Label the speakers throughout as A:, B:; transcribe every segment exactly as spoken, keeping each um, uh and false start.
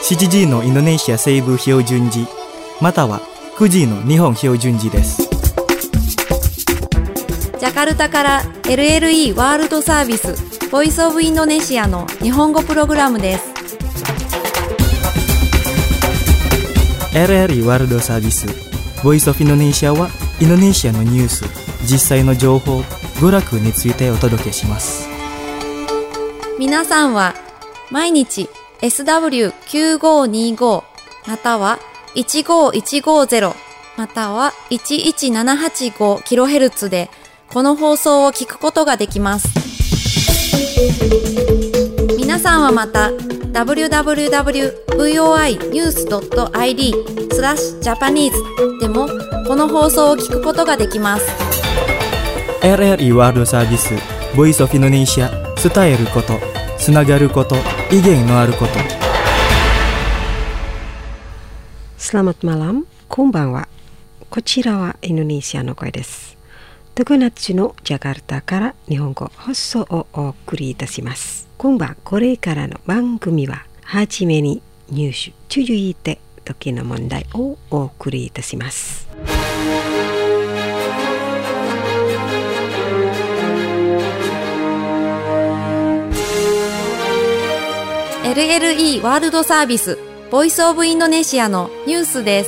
A: しちじのインドネシア西部標準時またはくじの日本標準時です。
B: ジャカルタから エルエルイー ワールドサービスボイスオブインドネシアの日本語プログラムです。
A: エルエルイー ワールドサービスボイスオブインドネシアはインドネシアのニュース、実際の情報、娯楽についてお届けします。
B: 皆さんは毎日 エスダブリューきゅうごにご またはいちごいちごゼロまたはいちいちななはちごキロヘルツ でこの放送を聞くことができます。皆さんはまた ダブリューダブリューダブリュードットブイオーアイニュースドットアイディー スラッシュジャパニーズでもこの放送を聞くことができます。
A: エルエルイー ワールドサービスボイスオブインドネシア、伝えること、つながること、意見のあること。
C: Selamat malam、こんばんは。こちらはインドネシアの声です。常夏のジャカルタから日本語放送をお送りいたします。今晩これからの番組ははじめにニュース、続いて時の問題をお送りいたします。
B: エルエルイー ワールドサービスボイスオブインドネシアのニュースです。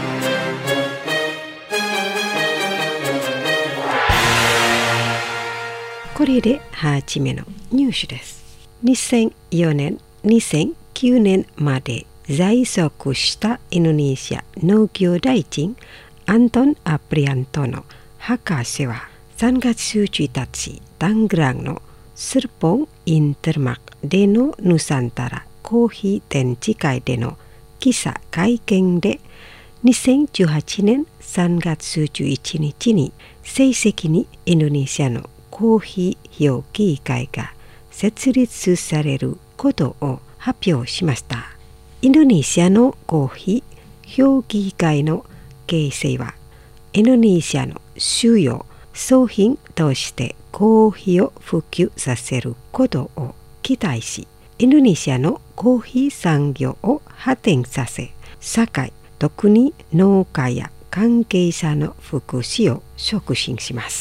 C: これではじめのニュースです。にせんよねん、にせんきゅうねんまで在職したインドネシア農業大臣アントン・アプリアントの博士はさんがつついたち、タングランのスルポン・インテルマクでのヌサンタラコーヒー展示会での記者会見でにせんじゅうはちねんさんがつじゅういちにちに正式にインドネシアのコーヒー評議会が設立されることを発表しました。インドネシアのコーヒー評議会の形成はインドネシアの主要商品としてコーヒーを普及させることを期待し、インドネシアのコーヒー産業を発展させ、社会、特に農家や関係者の福祉を促進します。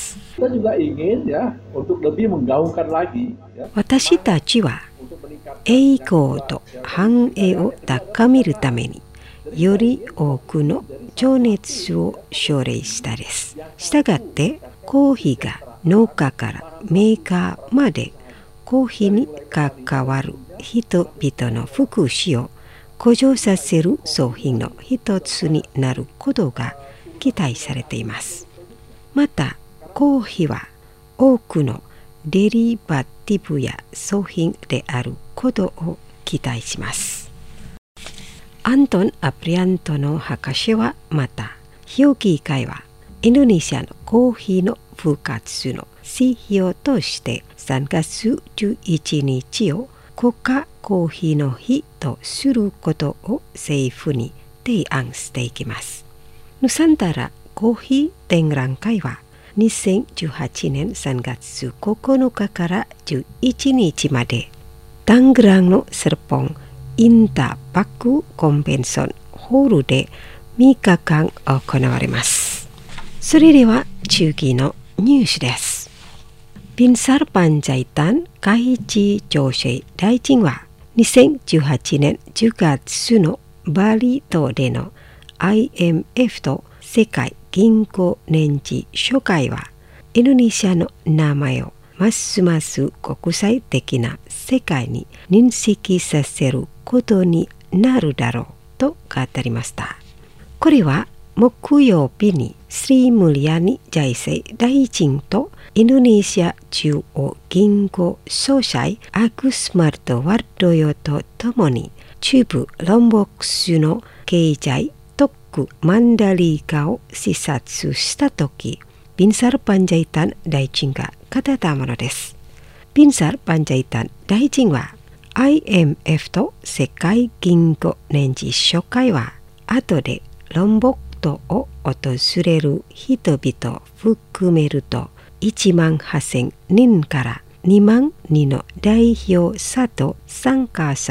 C: 私たちは栄光と繁栄を高めるためにより多くの情熱を奨励したです。したがってコーヒーが農家からメーカーまでコーヒーに関わる人々の福祉を向上させる商品の一つになることが期待されています。またコーヒーは多くのデリバティブや商品であることを期待します。アントン・アプリアントの博士はまた、評議会はインドネシアのコーヒーの復活の指標としてさんがつじゅういちにちを国家コーヒーの日とすることを政府に提案していきます。ヌサンタラコーヒー展覧会はにせんじゅうはちねんさんがつここのかからじゅういちにちまでタングランのセルポンインタパクコンベンションホールでみっかかん行われます。それでは次のニュースです。ビンサルパンジャイタン海地女性大臣はにせんじゅうはちねんじゅうがつのバリ島での アイエムエフ と世界銀行年次初回はインドネシアの名前をますます国際的な世界に認識させることになるだろうと語りました。これは木曜日にスリームリアニ財政大臣とインドネシア中央銀行総裁アグスマルト・ワルドヨとともに中部ロンボックスの経済特区マンダリーカを視察したとき、ビンサル・パンジャイタン大臣が語ったものです。ビンサル・パンジャイタン大臣は アイエムエフ と世界銀行年次初回は後でロンボック島を訪れる人々を含めるといちまんはっせんにんからにまんにんの代表者と参加者が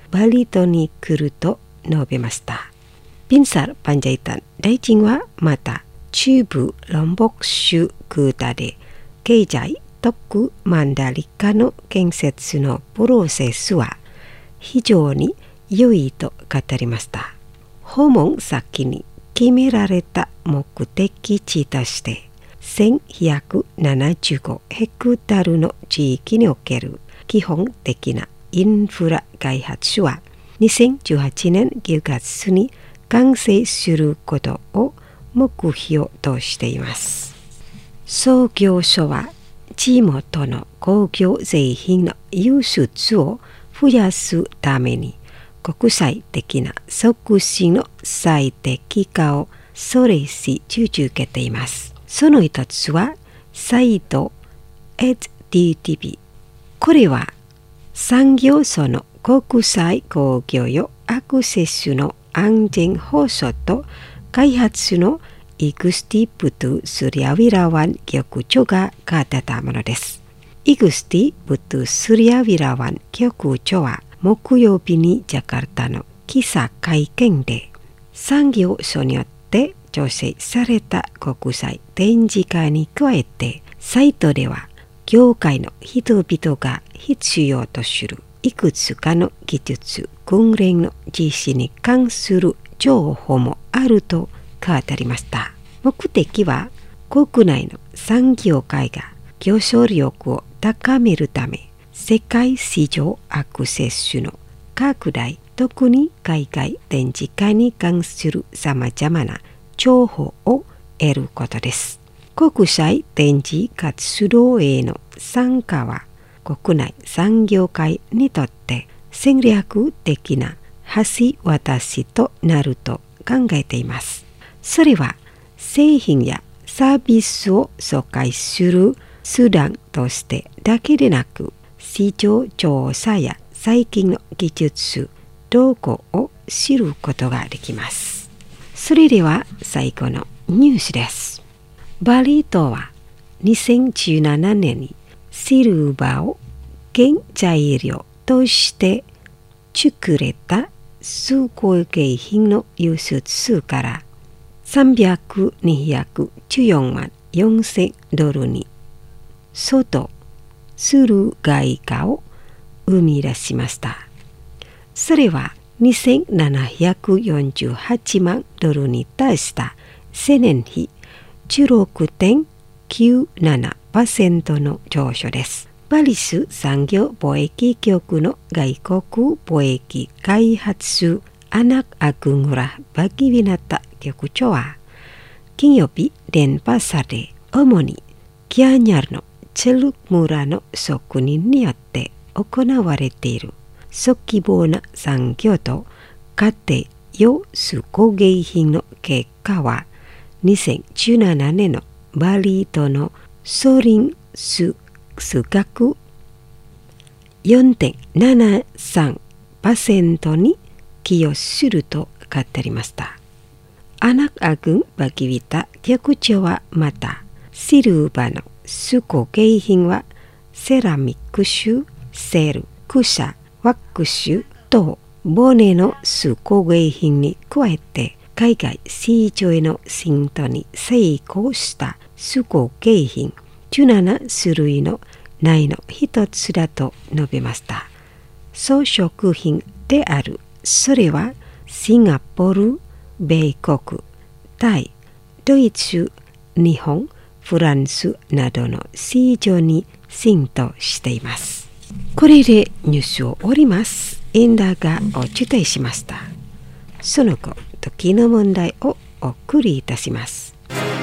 C: バリ島に来ると述べました。ピンサル・パンジャイタン大臣はまた中部ロンボク州クータで経済特区マンダリカの建設のプロセスは非常に良いと語りました。訪問先に決められた目的地としてせんひゃくななじゅうごヘクタールの地域における基本的なインフラ開発はにせんじゅうはちねんきゅうがつに完成することを目標としています。創業者は地元の工業製品の輸出を増やすために国際的な促進の最適化をそれし続けています。その一つはサイト エイチティーティーピー。これは産業省の国際工業用アクセスの安全保障と開発のイグスティ・プトゥ・スリアウィラワン局長が語ったものです。イグスティ・プトゥ・スリアウィラワン局長は木曜日にジャカルタの記者会見で産業省によって調整された国際展示会に加えてサイトでは業界の人々が必要とするいくつかの技術訓練の実施に関する情報もあると語りました。目的は国内の産業界が競争力を高めるため世界市場アクセスの拡大、特に海外展示会に関するさまざまな情報を得ることです。国際展示活動への参加は国内産業界にとって戦略的な橋渡しとなると考えています。それは製品やサービスを紹介する手段としてだけでなく、市場調査や最近の技術動向を知ることができます。それでは最後のニュースです。バリ島はにせんじゅうななねんにシルバーを原材料として作れた手工芸品の輸出からさんびゃくにひゃくじゅうよんまんよんせんドルに相当する外貨を生み出しました。それはにせんななひゃくよんじゅうはちまんドルに達した前年比 じゅうろくてんきゅうななパーセント の上昇です。バリス産業貿易局の外国貿易開発アナク・アグングラ・バギビナタ局長は金曜日電波され主にギャニャルのチェルク村の職人によって行われている小規模な産業と家庭用手工芸品の結果はにせんじゅうななねんのバリ島の総輪数額 よんてんななさんパーセント に寄与すると語りました。アナク・アグン・バギビタ局長はまたシルバーの手工芸品はセラミック種、セル、クシャ、ワックスとボネの手工芸品に加えて海外市場への浸透に成功した手工芸品じゅうなな種類の内の一つだと述べました。装飾品である。それはシンガポール、米国、タイ、ドイツ、日本、フランスなどの市場に浸透しています。これでニュースを終わります。エンダーがお伝えしました。その後、時の問題をお送りいたします。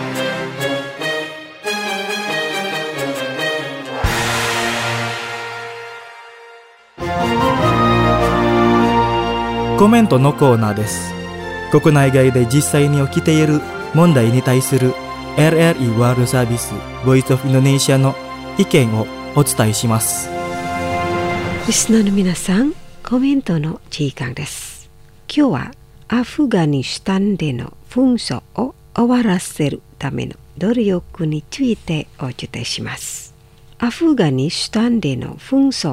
A: コメントのコーナーです。国内外で実際に起きている問題に対する エルエルイー ワールドサービス Voice of Indonesia の意見をお伝えします。
C: リスナーの皆さん、コメントの時間です。今日はアフガニスタンでの紛争を終わらせるための努力についてお伝えします。アフガニスタンでの紛争は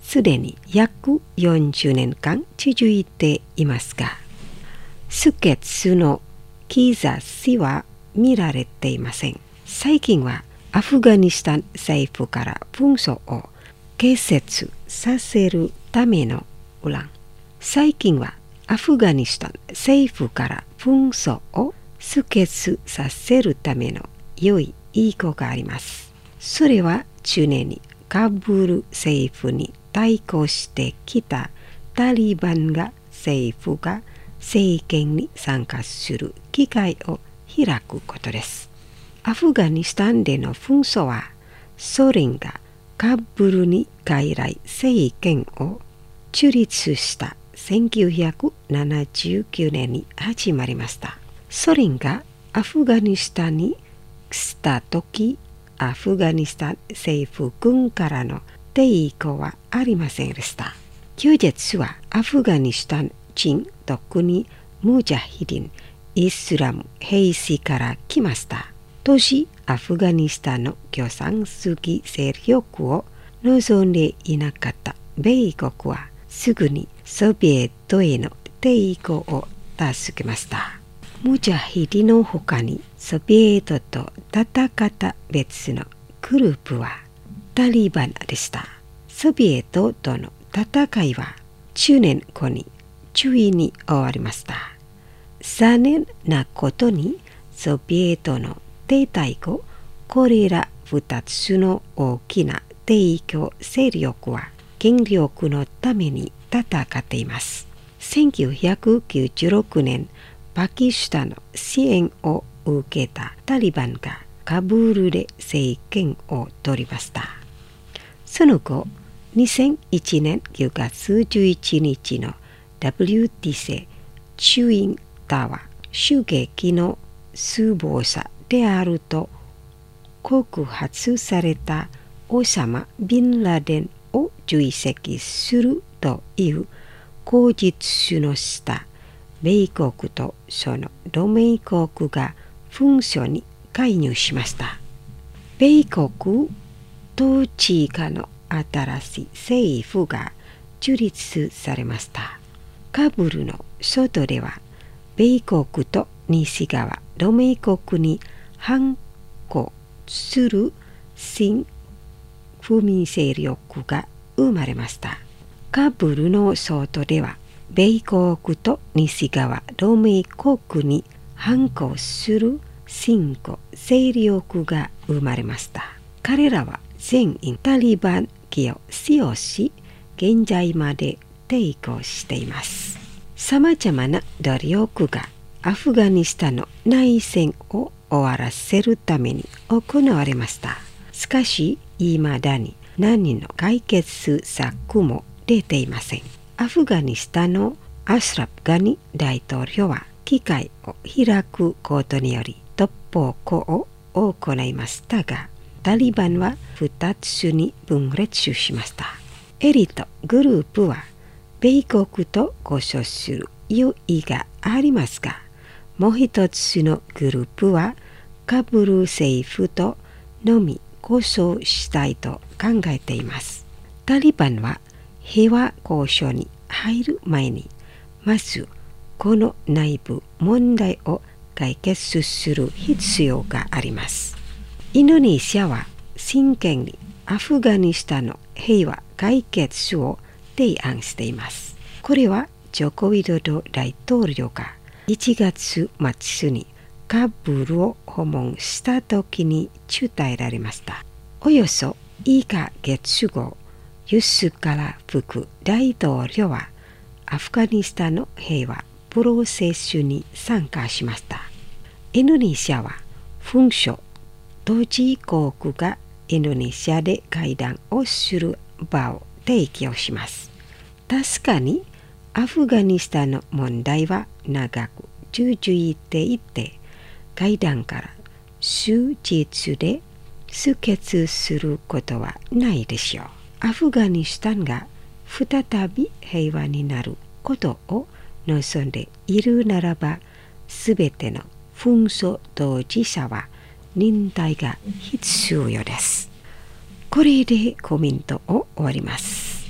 C: すでに約よんじゅうねんかん続いていますが、出血の兆しは見られていません。最近はアフガニスタン政府から紛争を結節させるためのウラン。最近はアフガニスタン政府から紛争を終結させるための良い意向があります。それは常にカブール政府に対抗してきたタリバンが政府が政権に参加する機会を開くことです。アフガニスタンでの紛争はソ連がカブールに傀儡政権を樹立したせんきゅうひゃくななじゅうきゅうねんに始まりました。ソ連がアフガニスタンに来た時、アフガニスタン政府軍からの抵抗はありませんでした。休日はアフガニスタン人、特にムジャヒディン、イスラム兵士から来ました。当時、アフガニスタンの共産主義勢力を望んでいなかった米国はすぐにソビエトへの抵抗を助けました。ムジャヒディの他にソビエトと戦った別のグループはタリバンでした。ソビエトとの戦いはじゅうねんごに中尉に終わりました。残念なことにソビエトの停滞後、これらふたつの大きな提供勢力は権力のために戦っています。せんきゅうひゃくきゅうじゅうろくねん、パキスタンの支援を受けたタリバンがカブールで政権を取りました。その後、にせんいちねんきゅうがつじゅういちにちの ダブリューティーシー チュインタワー襲撃の首謀者であると告発されたオサマ・ビンラデンを追跡するという口実の下、米国とその同盟国が紛争に介入しました。米国統治下の新しい政府が樹立されました。カブールの外では米国と西側同盟国に反抗する新不民勢力が生まれました。カブールの外では米国と西側同盟国に反抗する新興勢力が生まれました。彼らは全員タリバン機を使用し、現在まで抵抗しています。さまざまな努力がアフガニスタンの内戦を終わらせるために行われました。しかし、いまだに何の解決策も出ていません。アフガニスタンのアシュラフ・ガニ大統領は機会を開くことにより突破口を行いましたが、タリバンはふたつに分裂しました。エリートグループは米国と交渉する用意がありますが、もう一つのグループはカブール政府とのみ交渉したいと考えています。タリバンは平和交渉に入る前に、まずこの内部問題を解決する必要があります。インドネシアは真剣にアフガニスタンの平和解決を提案しています。これはジョコ・ウィドド大統領がいちがつ末にカブールを訪問した時に伝えられました。およそいっかげつご、ユスカラ副大統領はアフガニスタンの平和プロセスに参加しました。インドネシアは紛争当事国がインドネシアで会談をする場を提供します。確かにアフガニスタンの問題は長く続いていて、会談から数日で終結することはないでしょう。アフガニスタンが再び平和になることを望んでいるならば、すべての紛争当事者は忍耐が必要です。これでコメントを終わります。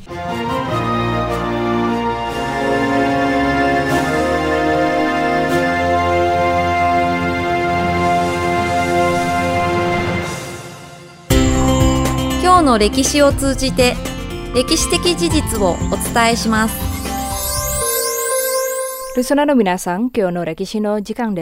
B: 今日の歴史を通じて歴史的事実をお伝えします。
D: リスナーの皆さん、今日の歴史の時間です。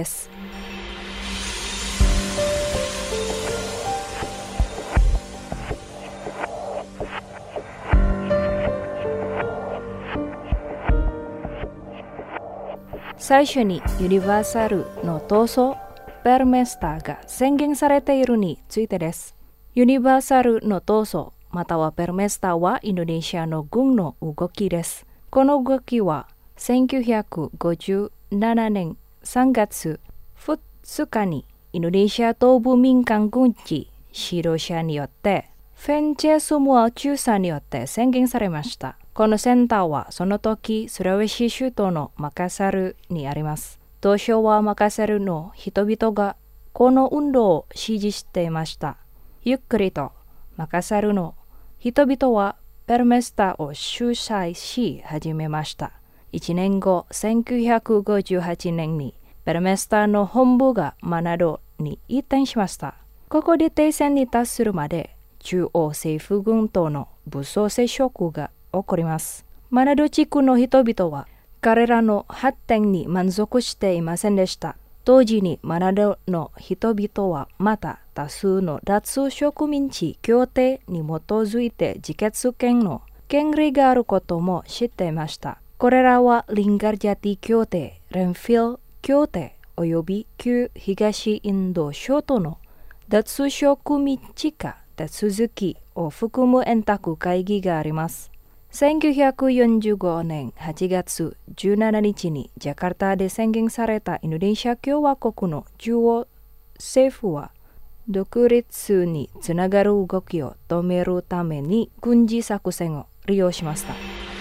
D: 最初にユニバーサルの闘争ペルメスタが宣言されているについてです。ユニバーサルの闘争またはペルメスタはインドネシアの軍の動きです。この動きはせんきゅうひゃくごじゅうななねんさんがつふつかにインドネシア東部民間軍事指導者によってフェンチェスムア中佐によって宣言されました。このセンターはその時スラウェシ州都のマカサルにあります。当初はマカサルの人々がこの運動を支持していました。ゆっくりとマカサルの人々はペルメスタを主催し始めました。いちねんご、せんきゅうひゃくごじゅうはちねんにペルメスタの本部がマナドに移転しました。ここで停戦に達するまで中央政府軍との武装接触が起こります。マナド地区の人々は彼らの発展に満足していませんでした。同時にマナドの人々はまた多数の脱植民地協定に基づいて自決権の権利があることも知っていました。これらはリンガルジャティ協定、レンフィル協定および旧東インド諸島の脱植民地化手続きを含む円卓会議があります。せんきゅうひゃくよんじゅうごねんはちがつじゅうしちにちにジャカルタで宣言されたインドネシア共和国の中央政府は独立につながる動きを止めるために軍事作戦を利用しました。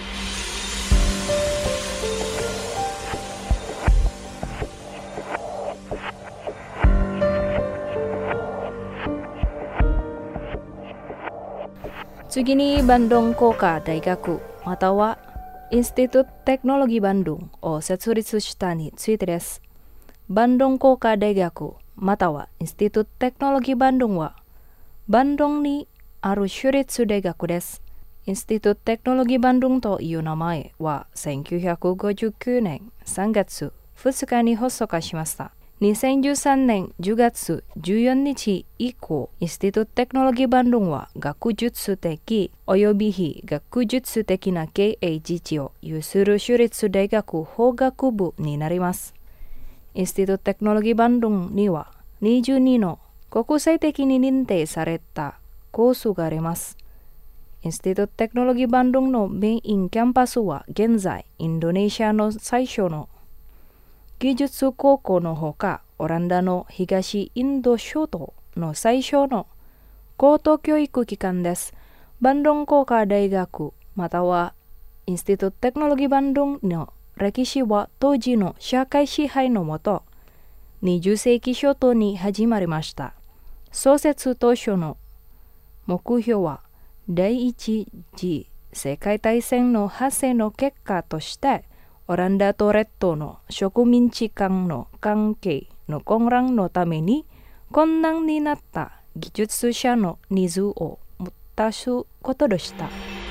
D: 次にバンドン工科大学またはインスティトゥートテクノロギーバンドンを設立したについてです。バンドン工科大学またはインスティトゥートテクノロギーバンドンはバンドンにある州立大学です。インスティトゥートテクノロギーバンドンという名前はせんきゅうひゃくごじゅうきゅうねんさんがつふつかに発足しました。にせんじゅうさんねんじゅうがつじゅうよっか以降、インスティトゥートテクノロギーバンドンは学術的および非学術的な経営自治を有する州立大学法学部になります。インスティトゥートテクノロギーバンドンにはにじゅうにの国際的に認定されたコースがあります。インスティトゥートテクノロギーバンドンのメインキャンパスは現在インドネシアの最初の技術高校のほか、オランダの東インド諸島の最初の高等教育機関です。バンドン工科大学またはインスティトゥートテクノロギーバンドンの歴史は当時の社会支配のもと、にじゅっせいき初頭に始まりました。創設当初の目標は第一次世界大戦の発生の結果として、オランダと列島の植民地間の関係の混乱のために困難になった技術者のニーズを満たすことでした。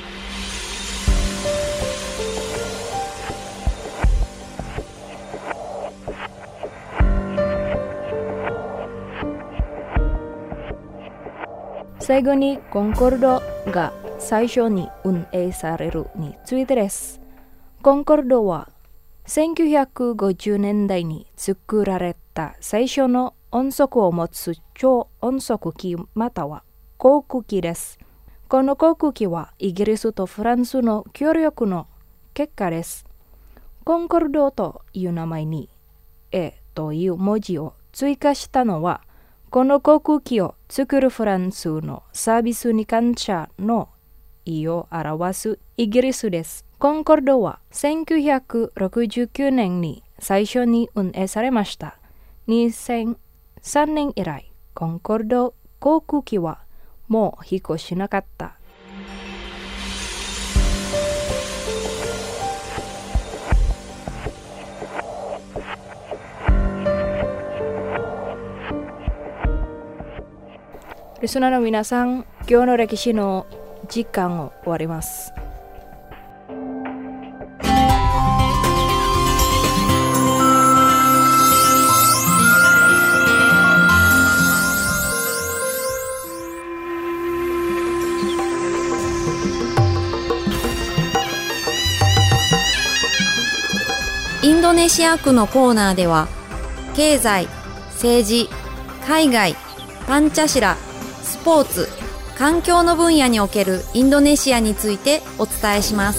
D: 最後にコンコルドが最初に運営されるについてです。コンコルドはせんきゅうひゃくごじゅうねんだいに作られた最初の音速を持つ超音速機または航空機です。この航空機はイギリスとフランスの協力の結果です。コンコルドという名前に A という文字を追加したのは、この航空機を作るフランスのサービスに感謝の意を表すイギリスです。コンコルドはせんきゅうひゃくろくじゅうきゅうねんに最初に運営されました。にせんさんねん以来、コンコルド航空機はもう飛行しなかった。 リスナーの皆さん、今日の歴史の時間を終わります。
B: インドネシア区のコーナーでは、経済、政治、海外、パンチャシラ、スポーツ、環境の分野におけるインドネシアについてお伝えします。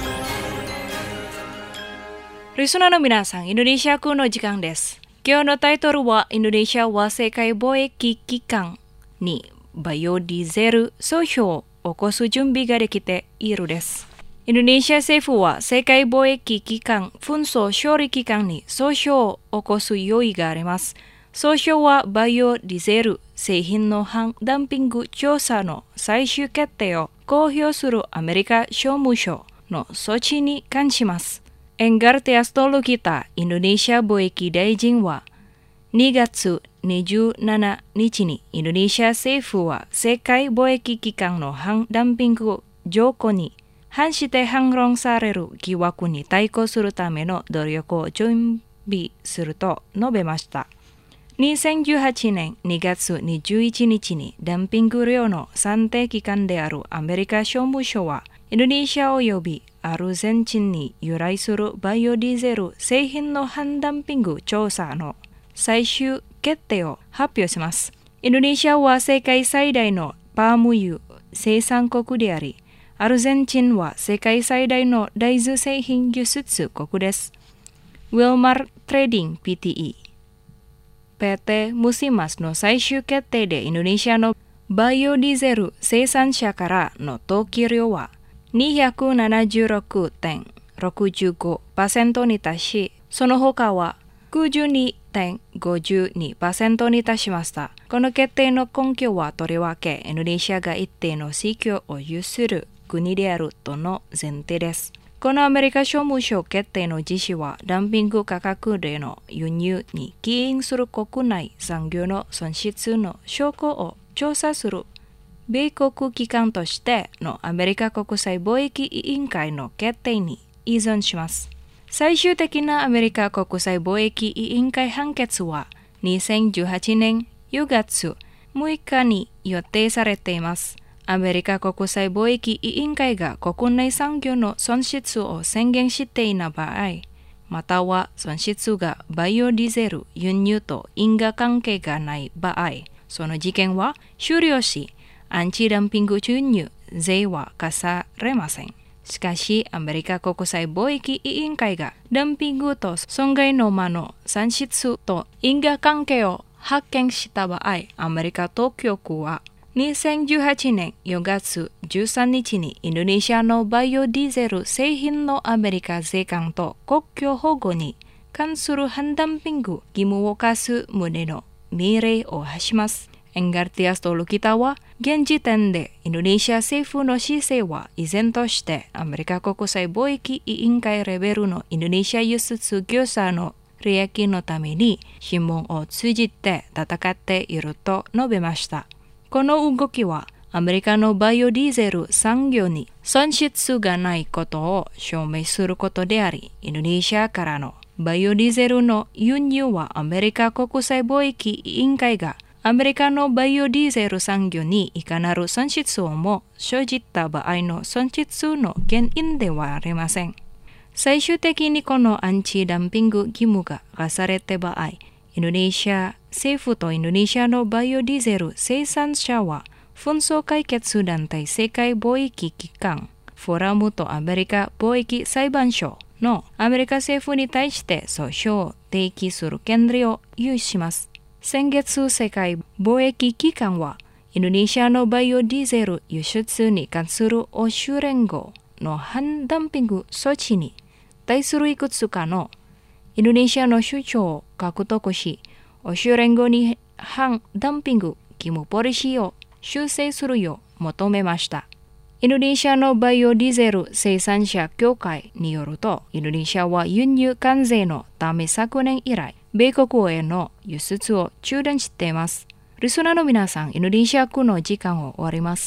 D: リスナーの皆さん、インドネシア区の時間です。今日のタイトルは、インドネシアは世界貿易機関にバイオディーゼル訴訟を起こす準備ができているです。インドネシア政府は世界貿易機関紛争処理機関に訴訟を起こす用意があります。訴訟はバイオディーゼル製品の反ダンピング調査の最終決定を公表するアメリカ商務省の措置に関します。エンガルティアストルギタインドネシア貿易大臣はにがつにじゅうしちにちにインドネシア政府は世界貿易機関の反ダンピング条項に反して反論される疑惑に対抗するための努力を準備すると述べました。にせんじゅうはちねんにがつにじゅういちにちにダンピング量の算定機関であるアメリカ商務省はインドネシア及びアルゼンチンに由来するバイオディーゼル製品の反ダンピング調査の最終決定を発表します。インドネシアは世界最大のパーム油生産国であり、アルゼンチンは世界最大の大豆製品輸出国です。ウィルマートレーディング ピーティーイー、ピーティー ムシマスの最終決定でインドネシアのバイオディーゼル生産者からの投機量は にひゃくななじゅうろくてんろくごパーセント に達し、その他は きゅうじゅうにてんごにパーセント に達しました。この決定の根拠はとりわけインドネシアが一定の市況を有する国であるとの前提です。このアメリカ商務省決定の実施はダンピング価格での輸入に起因する国内産業の損失の証拠を調査する米国機関としてのアメリカ国際貿易委員会の決定に依存します。最終的なアメリカ国際貿易委員会判決はにせんじゅうはちねんゆうがつむいかに予定されています。アメリカ国際貿易委員会が国内産業の損失を宣言していない場合、または損失がバイオディーゼル輸入と因果関係がない場合、その事件は終了し、アンチダンピング輸入税は課されません。しかし、アメリカ国際貿易委員会がダンピングと損害の間の損失と因果関係を発見した場合、アメリカ当局はにせんじゅうはちねんよがつじゅうさんにちにインドネシアのバイオディーゼル製品のアメリカ税関と国境保護に関する反ダンピング義務を課す旨の命令を発します。エンガルティアストルギタは現時点でインドネシア政府の姿勢は依然としてアメリカ国際貿易委員会レベルのインドネシア輸出業者の利益のために諮問を通じて戦っていると述べました。この動きはアメリカのバイオディーゼル産業に損失がないことを証明することであり、インドネシアからのバイオディーゼルの輸入はアメリカ国際貿易委員会がアメリカのバイオディーゼル産業にいかなる損失をも生じた場合の損失の原因ではありません。最終的にこのアンチダンピング義務が課された場合、インドネシア政府とインドネシアのバイオディーゼル生産者は紛争解決団体世界貿易機関フォラムとアメリカ貿易裁判所のアメリカ政府に対して訴訟を提起する権利を有します。先月世界貿易機関はインドネシアのバイオディーゼル輸出に関する欧州連合の反ダンピング措置に対するいくつかのインドネシアの主張を獲得し、欧州連合に反ダンピング義務ポリシーを修正するよう求めました。インドネシアのバイオディーゼル生産者協会によると、インドネシアは輸入関税のため昨年以来、米国への輸出を中断しています。 リスナーの皆さん、インドネシア語の時間を終わります。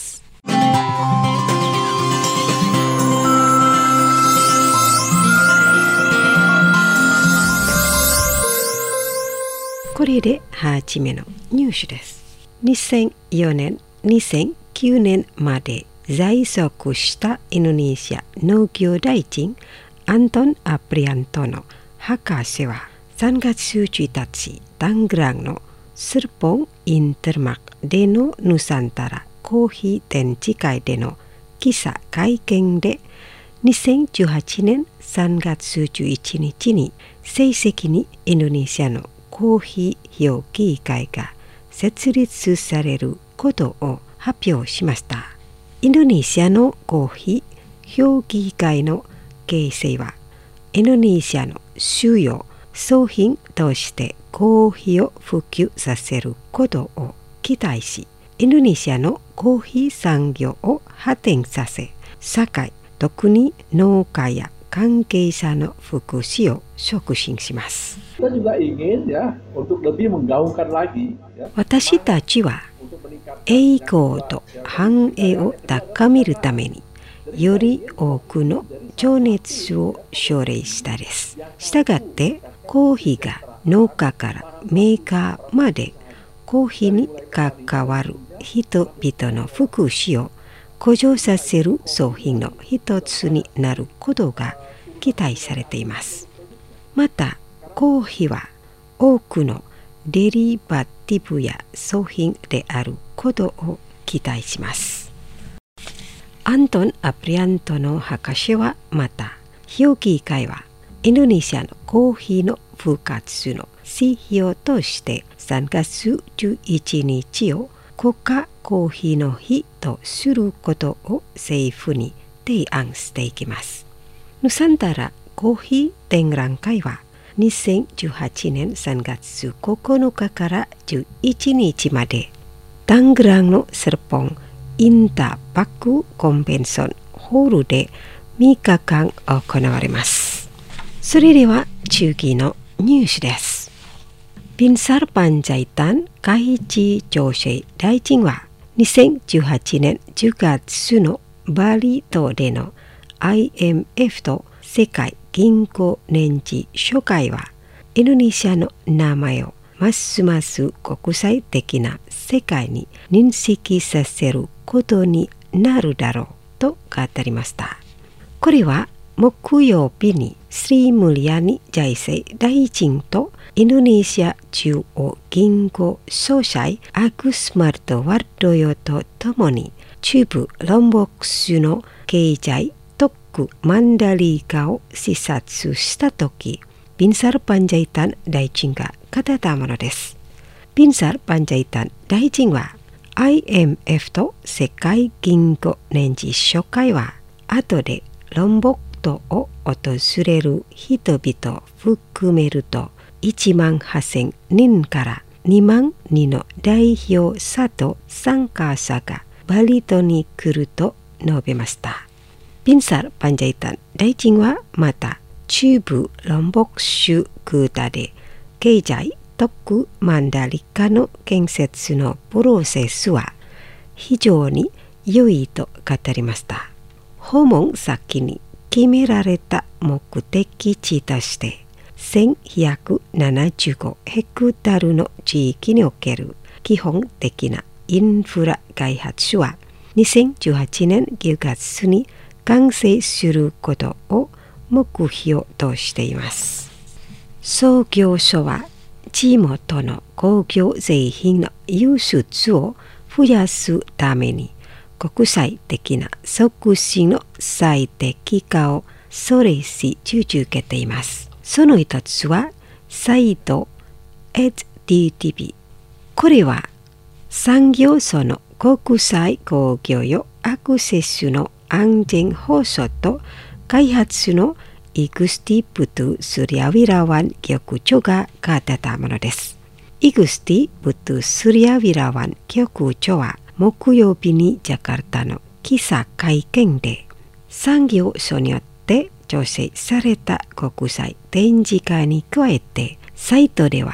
C: これではちめのニュースです。にせんよねん、にせんきゅうねんまで在職したインドネシア農業大臣アントン・アプリアントの博士はさんがつついたち、タングランのスルポン・インテルマクでのヌサンタラコーヒー展示会での記者会見でにせんじゅうはちねんさんがつじゅういちにちに正式にインドネシアのコーヒー評議会が設立されることを発表しました。インドネシアのコーヒー評議会の形成はインドネシアの主要商品としてコーヒーを普及させることを期待し、インドネシアのコーヒー産業を発展させ、社会、特に農家や関係者の福祉を促進します。私たちは栄光と繁栄を高めるためにより多くの情熱を奨励したです。したがってコーヒーが農家からメーカーまでコーヒーに関わる人々の福祉を向上させる商品の一つになることが期待されています。またコーヒーは多くのデリバティブや商品であることを期待します。アントン・アプリアントの博士はまた、評議会はインドネシアのコーヒーの復活の指標としてさんがつじゅういちにちを国家コーヒーの日とすることを政府に提案していきます。ヌサンタラコーヒー展覧会はにせんじゅうはちねんさんがつここのかからじゅういちにちまでタングランのセルポンインターパックコンベンションホールでみっかかん行われます。それでは次のニュースです。ビンサルパンジャイタン海地女性大臣はにせんじゅうはちねんじゅうがつのバリ島での アイエムエフ と世界銀行年次初回はインドネシアの名前をますます国際的な世界に認識させることになるだろうと語りました。これは木曜日にスリー・ムリヤニ財政大臣とインドネシア中央銀行総裁アグスマルト・ワルドヨとともに中部ロンボク州の経済特区マンダリーカを視察したとき、ビンサル・パンジャイタン大臣が語ったものです。ビンサル・パンジャイタン大臣は アイエムエフ と世界銀行年次初回は後でロンボク島を訪れる人々を含めるといちまんはっせんにんからにまんにんの代表者と参加者がバリ島に来ると述べました。ビンサル・パンジャイタン大臣はまた中部ロンボク州クータで経済特区マンダリカの建設のプロセスは非常に良いと語りました。訪問先に決められた目的地としてせんひゃくななじゅうごヘクタールの地域における基本的なインフラ開発はにせんじゅうはちねんきゅうがつに完成することを目標としています。創業者は地元の工業製品の輸出を増やすために国際的な促進の最適化をそれし続けています。その一つはサイト エイチティーティーピー。これは産業省の国際工業用アクセスの安全保障と開発のイグスティ・プトゥ・スリアウィラワン局長が語ったものです。イグスティ・プトゥ・スリアウィラワン局長は木曜日にジャカルタの記者会見で産業省によって調整された国際展示会に加えてサイトでは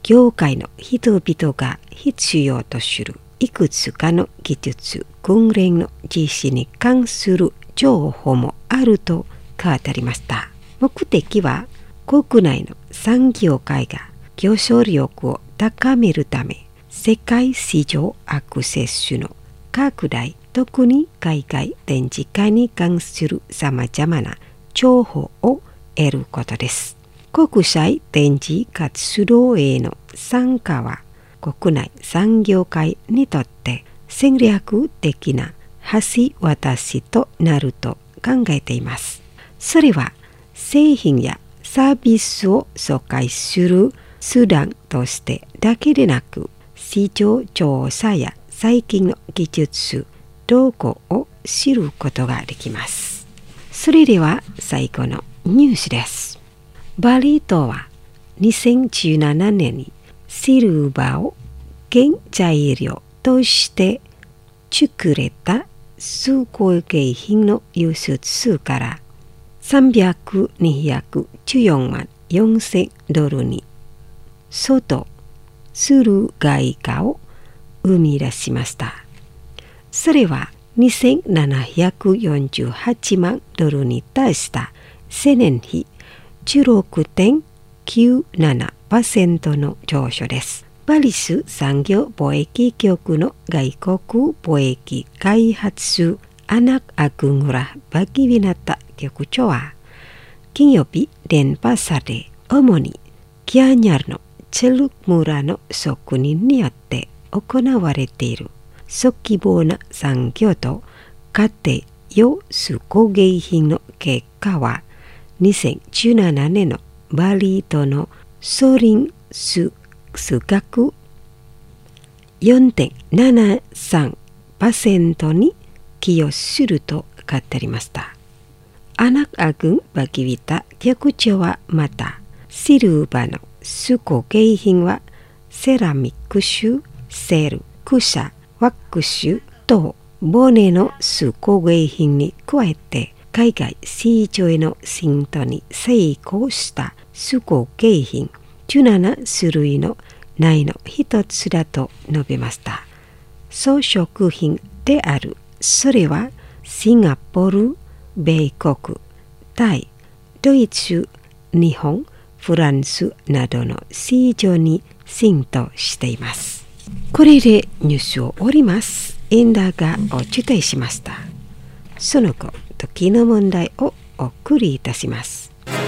C: 業界の人々が必要とするいくつかの技術、訓練の実施に関する情報もあると語りました。目的は国内の産業界が競争力を高めるため、世界市場アクセスの拡大、特に海外展示会に関するさまざまな情報を得ることです。国際展示活動への参加は国内産業界にとって戦略的な橋渡しとなると考えています。それは製品やサービスを紹介する手段としてだけでなく、市場調査や最近の技術動向を知ることができます。それでは最後のニュースです。バリ島はにせんじゅうななねんにシルバーを原材料として作れた手工芸品の輸出からさんびゃくにひゃくじゅうよんまんよんせんドルに相当する外貨を生み出しました。それはにせんななひゃくよんじゅうはちまんドルに達した前年比 じゅうろくてんきゅうななパーセント の上昇です。バリス産業貿易局の外国貿易開発アナアグングラバギビナタ局長は金曜日電波さで主にギャニャルのチェル村の職人によって行われている小規模な産業と家庭用手工芸品の結果はにせんじゅうななねんのバリ島の総輪数額 よんてんななさんパーセント に寄与すると語りました。アナアグンバギビタ局長はまた、シルバーの手工芸品はセラミック種、セル、クシャ、ワックスとボネの手工芸品に加えて海外市場への浸透に成功した手工芸品じゅうなな種類の内の一つだと述べました。装飾品である。それはシンガポール、米国、タイ、ドイツ、日本、フランスなどの市場に浸透しています。これでニュースを終わります。エンダーがお伝えしました。その後、時の問題をお送りいたします。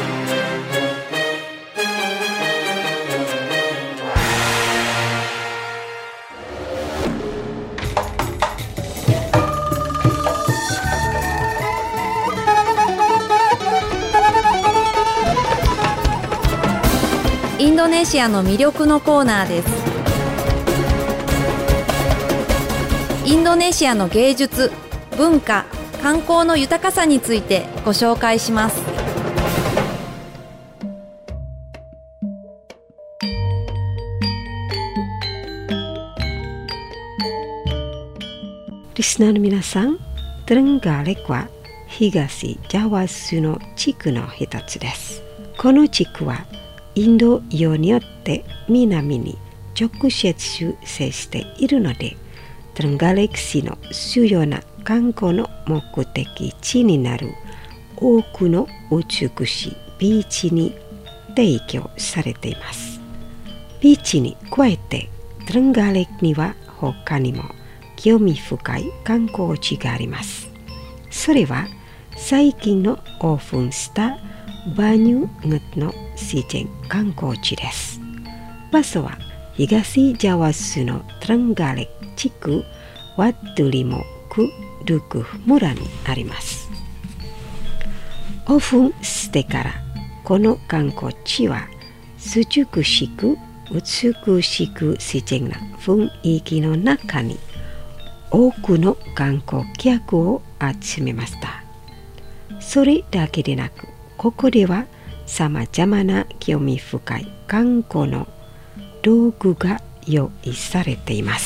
B: インドネシアの魅力のコーナーです。インドネシアの芸術、文化、観光の豊かさについてご紹介します。
C: リスナーの皆さん、トレンガレクは東ジャワ州の地区の一つです。この地区はインド洋によって南に直接接しているので、トレンガレク市の主要な観光の目的地になる多くの美しいビーチに提供されています。ビーチに加えてトレンガレクには他にも興味深い観光地があります。それは最近のオープンしたバニューグッの自然観光地です。場所は東ジャワ州のトレンガレク地区ワッドリモクルク村にあります。オープンしてからこの観光地は美しく美しく自然な雰囲気の中に多くの観光客を集めました。それだけでなく、ここではさまざまな興味深い観光の道具が用意されています。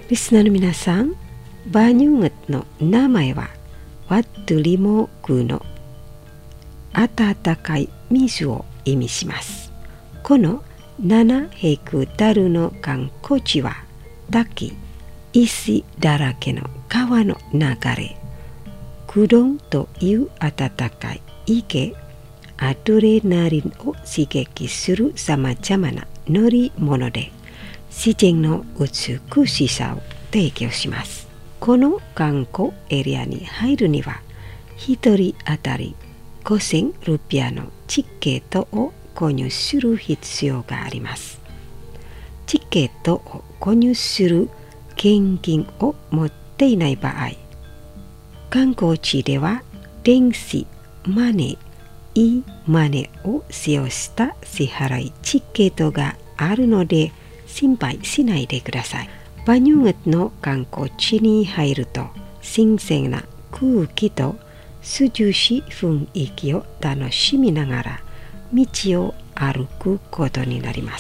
C: リスナーの皆さん、バニュングの名前はワットリモクの温かい水を意味します。このななヘクタールの観光地は滝、石だらけの川の流れ、クドンという温かい池、アドレナリンを刺激するさまざまな乗り物で自然の美しさを提供します。この観光エリアに入るにはひとり当たりごせんルピアのチケットを購入する必要があります。チケットを購入する現金を持っていない場合、観光地では電子マネー、e マネーを使用した支払いチケットがあるので心配しないでください。バニュングの観光地に入ると新鮮な空気と涼しい雰囲気を楽しみながら道を歩くことになります。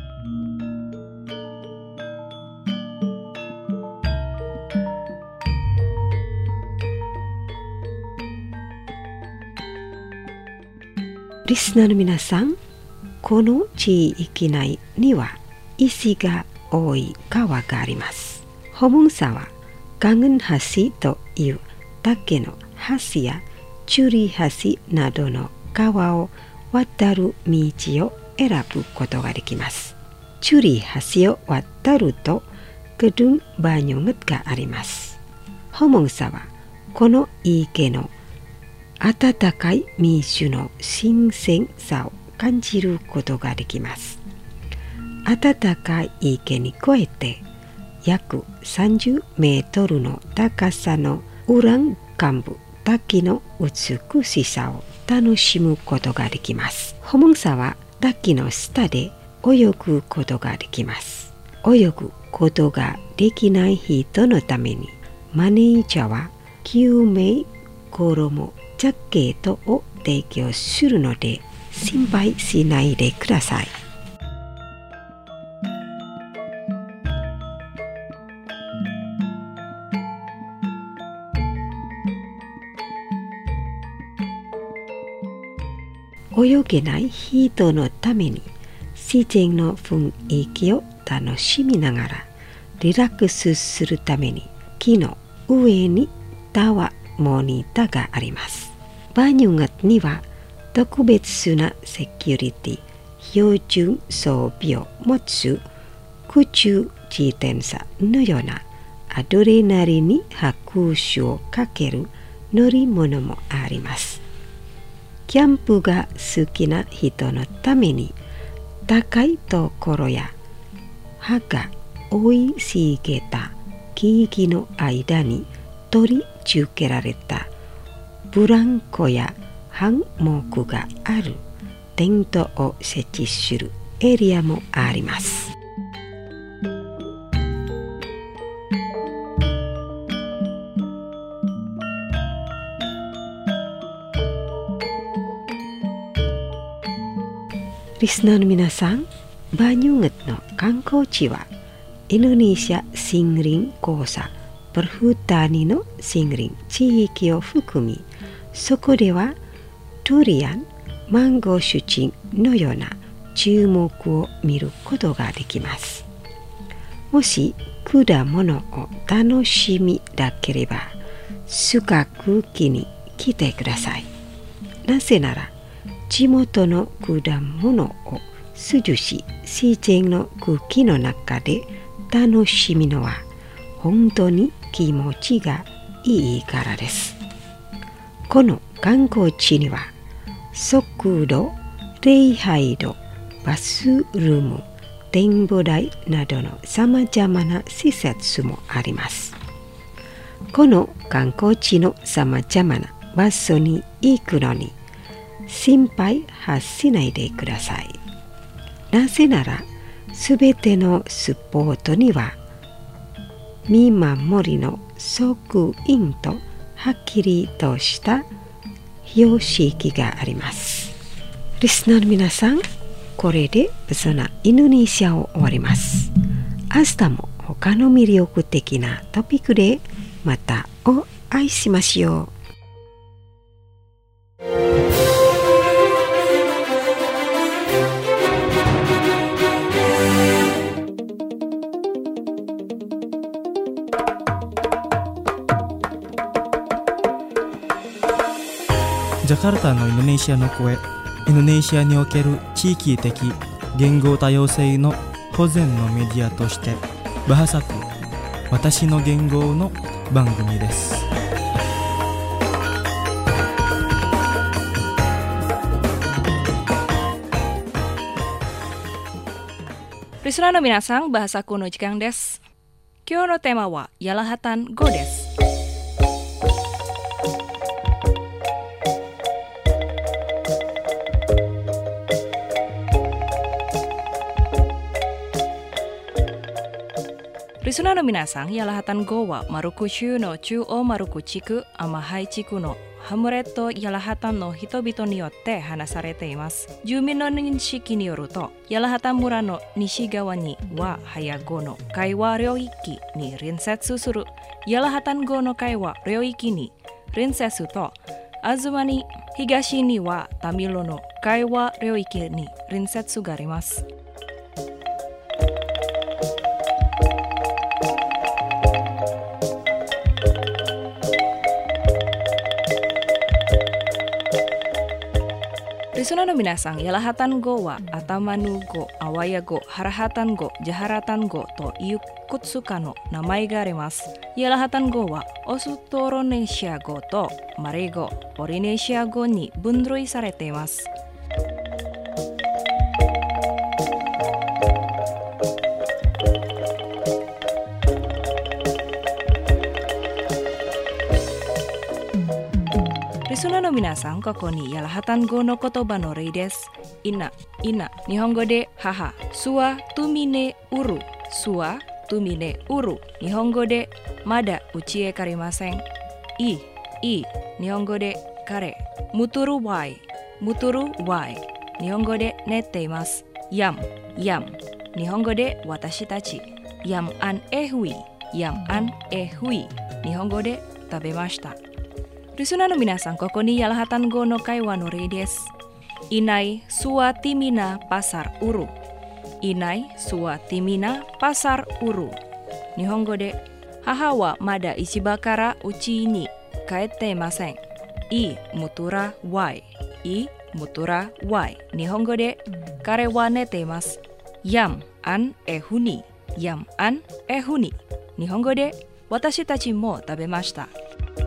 C: リスナーの皆さん、この地域内には石が多い川があります。ホモンサはガングン橋という竹の橋やチュリ橋などの川を渡る道を選ぶことができます。チュリ橋を渡るとグドゥンバニョングがあります。ホモンサはこの池の温かい水の新鮮さを感じることができます。温かい池に越えて約さんじゅうメートルの高さのウランカンブ滝の美しさを楽しむことができます。ホモンサは滝の下で泳ぐことができます。泳ぐことができない人のためにマネージャーは救命衣ジャケットを提供するので心配しないでください。泳げない人のために自然の雰囲気を楽しみながらリラックスするために木の上にタワーモニターがあります。バニュングには特別なセキュリティ標準装備を持つ空中自転車のようなアドレナリンに拍手をかける乗り物もあります。キャンプが好きな人のために高いところや葉が生い茂った木々の間に取り付けられたブランコやハンモックがあるテントを設置するエリアもあります。リスナーの皆さん、バニュングの観光地はインドネシア森林公社プルフタニの森林地域を含み、そこではトゥリアン、マンゴーシュチンのような注目を見ることができます。もし果物を楽しみたければスカクキに来てください。なぜなら地元の果物を涼しい自然の空気の中で楽しみのは本当に気持ちがいいからです。この観光地には食堂、礼拝堂、バスルーム、展望台などのさまざまな施設もあります。この観光地のさまざまな場所に行くのに心配はしないでください。なぜならすべてのスポットには見守りの職員とはっきりとした標識があります。リスナーの皆さん、これでそのインドネシアを終わります。明日も他の魅力的なトピックでまたお会いしましょう。
A: ジャカルタのインドネシアの声、インドネシアにおける地域的言語多様性の保全のメディアとしてバハサク、私の言語の番組です。
D: リスナーの皆さん、バハサクの時間です。今日のテーマはヤラハタン語です。リスナーの皆さん、ヤラハタン語はマルク州の中央マルク地区、アマハイ地区のハムレット・ヤラハタンの人々によって話されています。住民の認識によると、ヤラハタン村の西側にはハヤ語の会話領域に隣接するヤラハタン語の会話領域に隣接と、アズマに東にはタミルの会話領域に隣接があります。リスナーの皆さん、ヤラハタン語はアタマヌ語、アワヤ語、ハラハタン語、ジャハラタン語といくつかの名前があります。ヤラハタン語はオストロネシア語とマレー語、ポリネシア語に分類されています。リスナーの皆さん、ここにヤラハタン語の言葉の例です。イナ、イナ、日本語で母、スワ、トミネ、ウル、スワ、トミネ、ウル、日本語でまだ打ち明かりません。イ、イ、日本語で彼、ムトルワイ、ムトルワイ、日本語で寝ています。ヤム、ヤム、日本語で私たち。ヤムアンエフイ、ヤムアンエフイ、日本語で食べました。リスナーの皆さん、ここにヤラハタン語の会話の例です。いないスワティミナパサルウル。いないスワティミナパサルウル。日本語で母はまだ市場から家に帰っていません。いムトラワイ。いムトラワイ。日本語で彼は寝ています。ヤムアンエフニ。ヤムアンエフニ。日本語で私たちも食べました。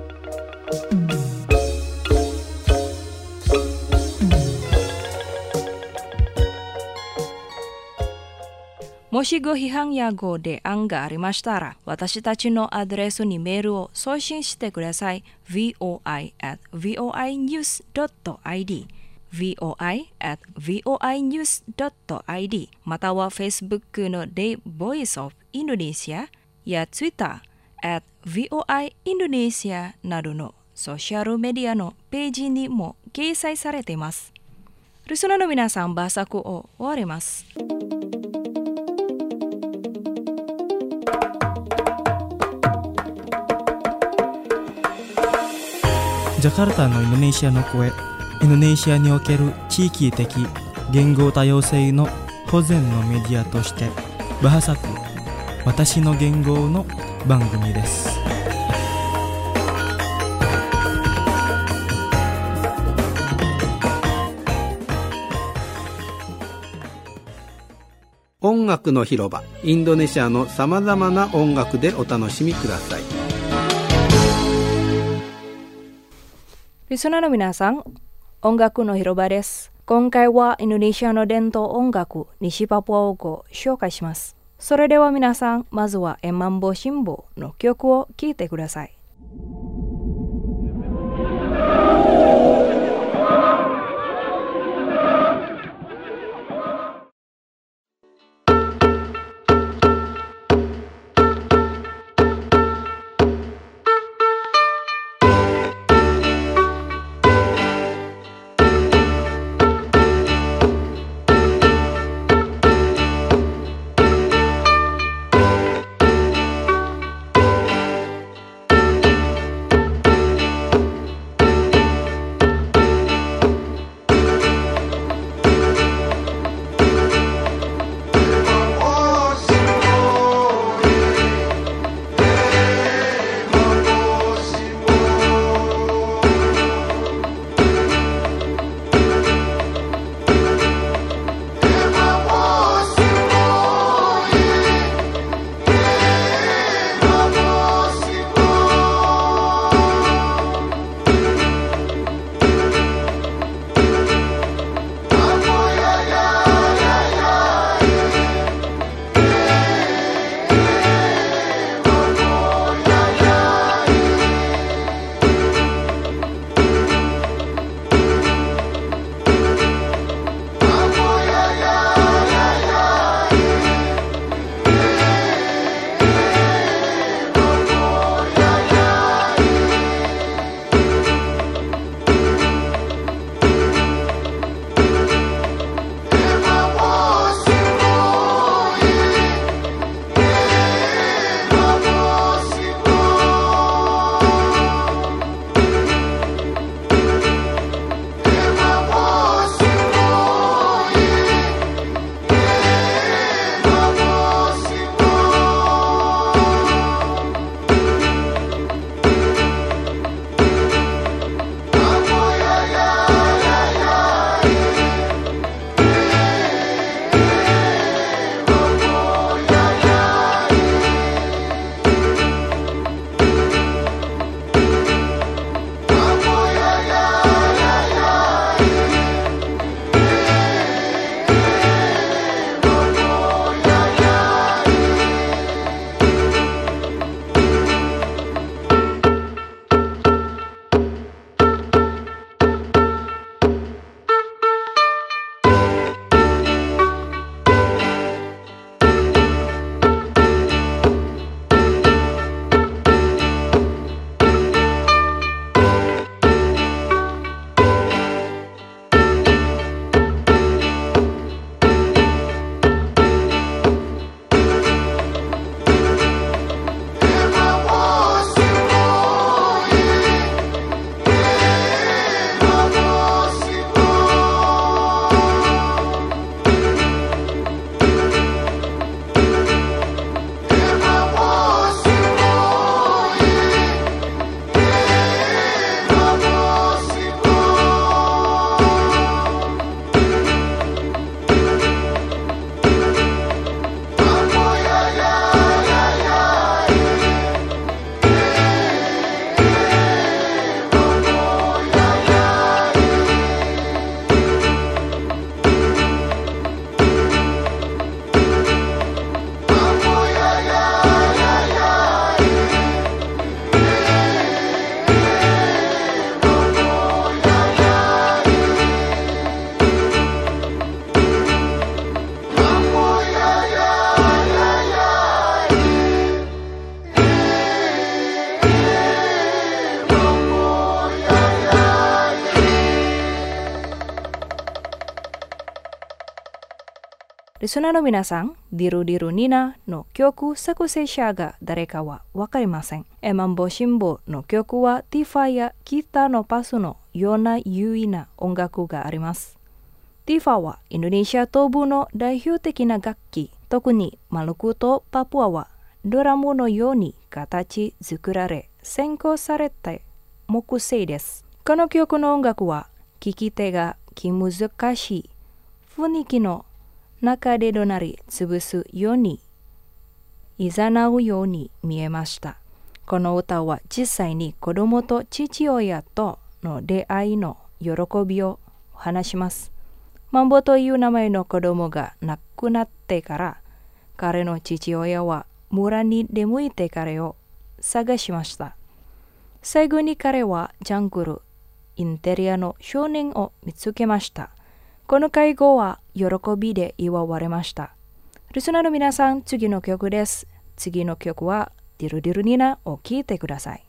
D: もしご批判やごで案がありましたら、私たちのアドレスにメールを送信してください。ブイオアイ アット ブイオアイニュース ドット アイディー ブイオアイ アット ブイオアイニュース ドット アイディー または Facebook の The Voice of Indonesia や Twitter アット ブイオアイ インドネシアなどのソーシャルメディアのページにも掲載されています。リスナーの皆さん、バーサクを終わります。
A: ジャカルタのインドネシアの声、インドネシアにおける地域的言語多様性の保全のメディアとしてバハサク、私の言語の番組です。
E: 音楽の広場、インドネシアのさまざまな音楽でお楽しみください。
D: リスナーの皆さん、音楽の広場です。今回はインドネシアの伝統音楽、西パプアをご紹介します。それでは皆さん、まずはエマンボシンボの曲を聴いてください。 スナーの皆さん、ディルディルニナの曲作成者が誰かはわかりません。エマンボシンボの曲はティファやギターのパスのような優位な音楽があります。ティファはインドネシア東部の代表的な楽器、特にマルクとパプアはドラムのように形作られ、先行された木製です。この曲の音楽は聴き手が気難しい雰囲気の中で怒鳴り潰すようにいざなうように見えました。この歌は実際に子供と父親との出会いの喜びを話します。マンボという名前の子供が亡くなってから、彼の父親は村に出向いて彼を探しました。最後に彼はジャングル、インテリアの少年を見つけました。この会合は喜びで祝われました。リスナーの皆さん、次の曲です。次の曲はディルディルニナを聴いてください。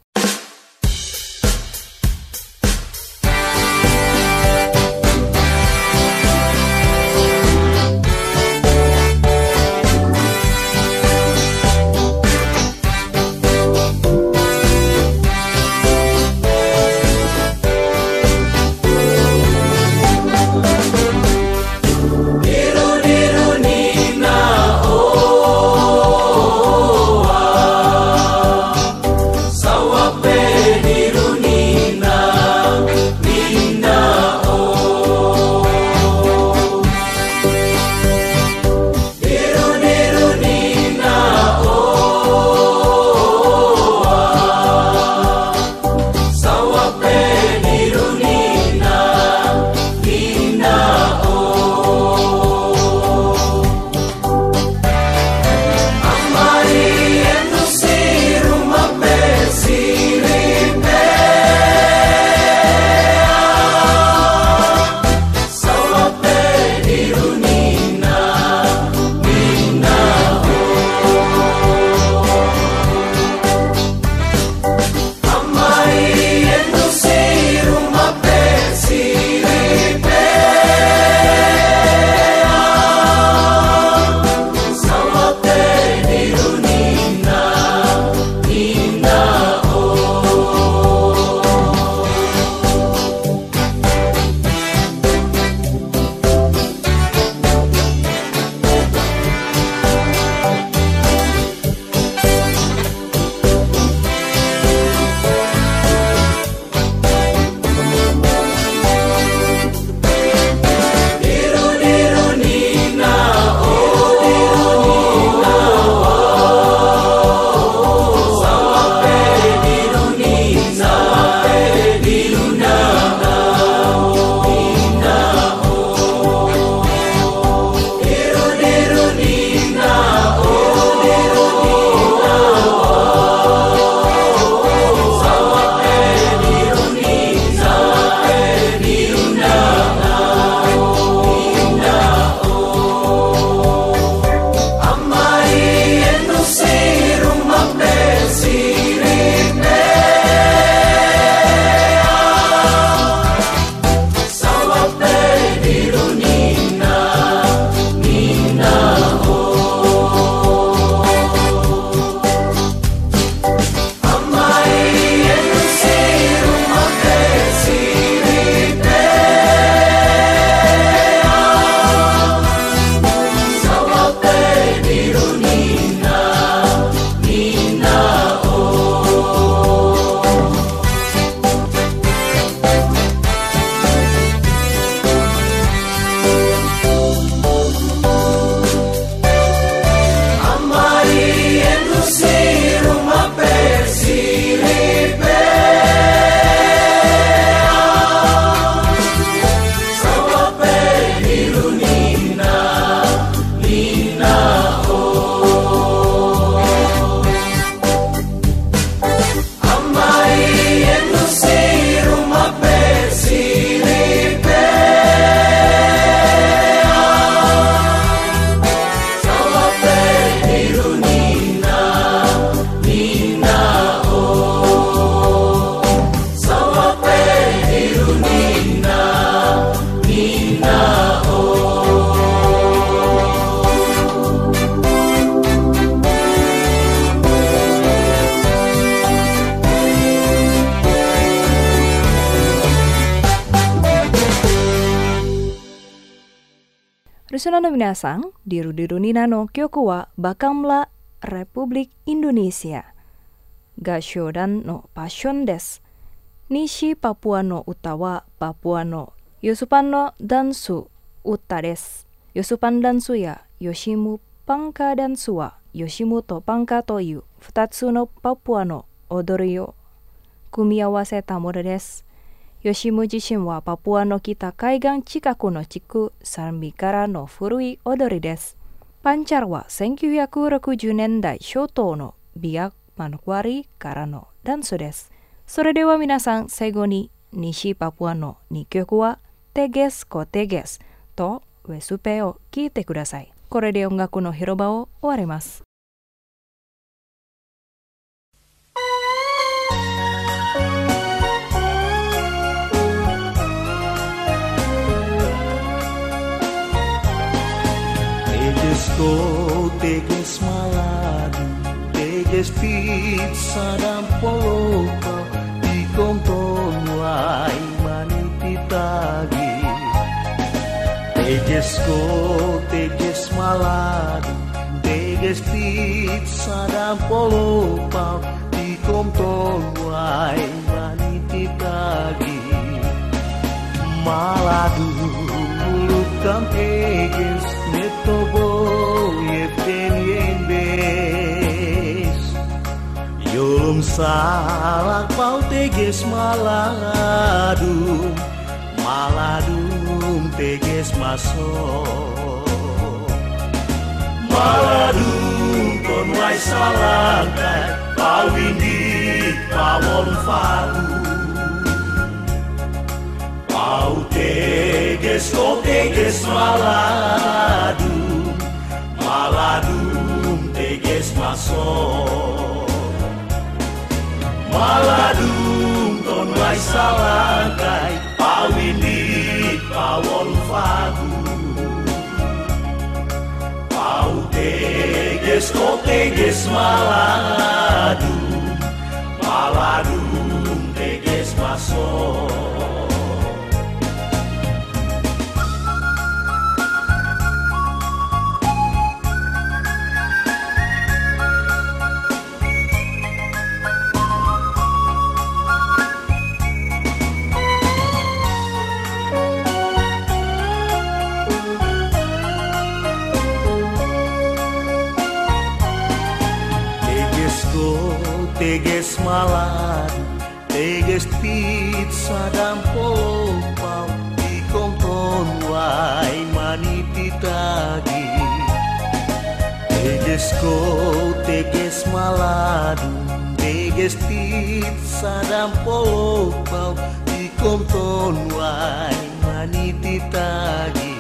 F: Sawa
D: リスナーの皆さん、ディルディルニナの曲はバカムラレプブリックインドネシア合唱団のパッションです。西パプアの歌はパプアのヨスパンのダンス歌です。ヨスパンダンスやヨシムパンカダンスはヨシムとパンカという二つのパプアの踊りを組み合わせたものです。ヨシム自身はパプアの北海岸近くの地区サンビからの古い踊りです。パンチャルはせんきゅうひゃくろくじゅうねんだい初頭のビアマノクワリからのダンスです。それでは皆さん、最後に西パプアのにきょくはテゲスコテゲスとウェスペを聴いてください。これで音楽の広場を終わります。
F: Tegesco, teges maladu, teges pizza dan polopo, di konton wai manititagi. Tegesco, teges maladu, teges pizza dan polopo, di konton wai manititagi. Maladu, mulutkan teges Netobo Yevgenien Bes Yolum salak pau teges maladum Maladum teges masuk Maladum konwai salangkai Pau windik pawon falu Pau teges ko teges maladum Maladum teges masuk Maladum konwai salangkai Pau windik pawon fagu Pau teges ko teges maladum Maladum teges masuk Teges maladu, teges pizza dan popau di konton wai manititagi. Teges ko, teges maladu, teges pizza dan popau di konton wai manititagi.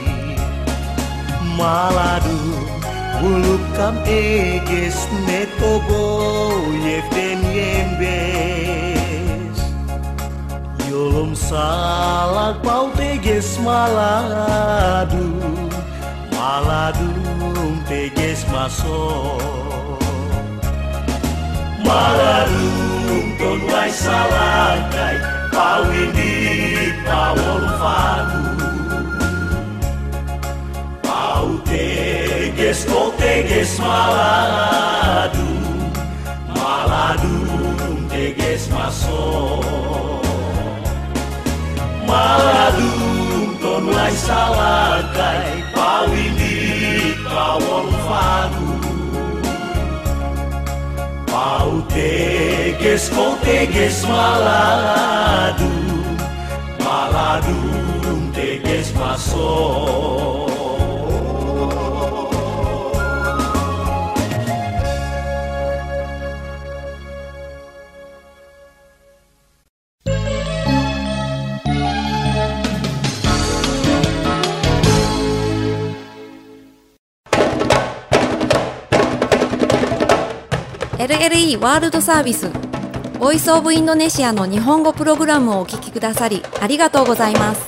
F: Maladu Ulukam eges netobo Yevgenien Bes Yolum salak pau teges maladum Maladum teges masuk Maladum konwai salangkai Pau windik pawon fagu Pau teges ko teges maladum Maladum teges masuk Maladum konwai salangkai Pau windik pawon fagu Pau teges ko teges maladum Maladum teges masuk
B: エルエルイー ワールドサービスボイスオブインドネシアの日本語プログラムをお聞きくださりありがとうございます。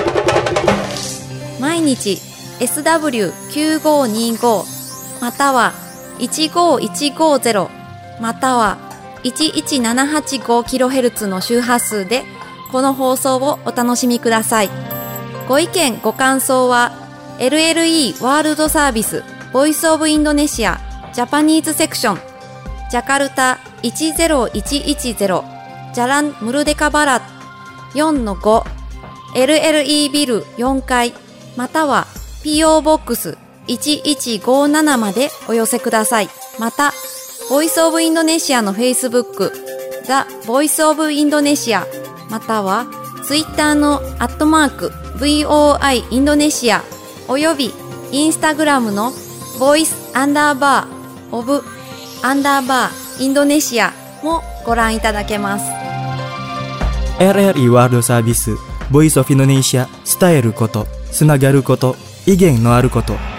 B: 毎日 エスダブリューきゅうごにご またはいちごいちごゼロまたはいちいちななはちごキロヘルツ の周波数でこの放送をお楽しみください。ご意見ご感想はエルエルイー ワールドサービスボイスオブインドネシアジャパニーズセクションジャカルタいちゼロいちいちゼロジャランムルデカバラ よんのご エルエルイー ビルよんかいまたは ピーオー ボックスいちいちごななまでお寄せください。また、ボイスオブインドネシアの Facebook、The Voice of Indonesia、または Twitter のアットマーク ブイオーアイ インドネシアおよび Instagram の Voice アンダーバー of アンダーバーインドネシアもご覧いただけます。
A: エルエルイー ワールドサービスボイスオフインドネシア伝えること、つながること、意見のあること。